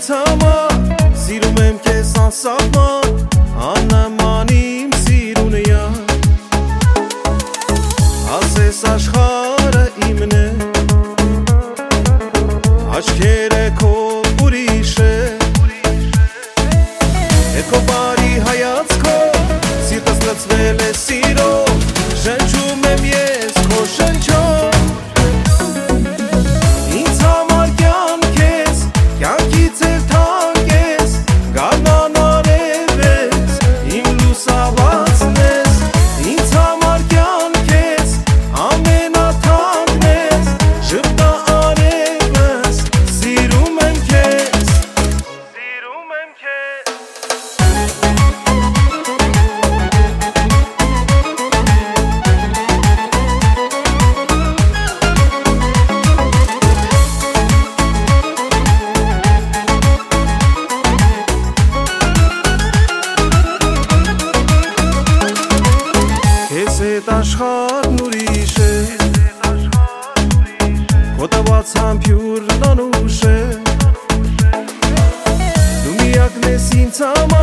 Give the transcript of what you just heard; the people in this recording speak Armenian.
համար Սիրում եմ քեզ անսահման Աննման իմ սիրունեա Ասես աշխարհը իմն է Աչքերը քո ուրիշ է Ետ քո բարի հայացքով Սիրտս լցվել է սիրով Շնչում եմ ես քո շնչով Ինձ համար կյանք ես Կյանքից էլ թանկ ես Գարնան արև ես Իմ լուսավորածն ես Ինձ համար կյանք ես Ամենաթանկն ես Ժպտա արևս Սիրում եմ քեզ Սիրում եմ քեզ Քեզ հետ աշխարհն ուրիշ է Քո տված համբուրն անուշ է Դու միակն ես ինձ համար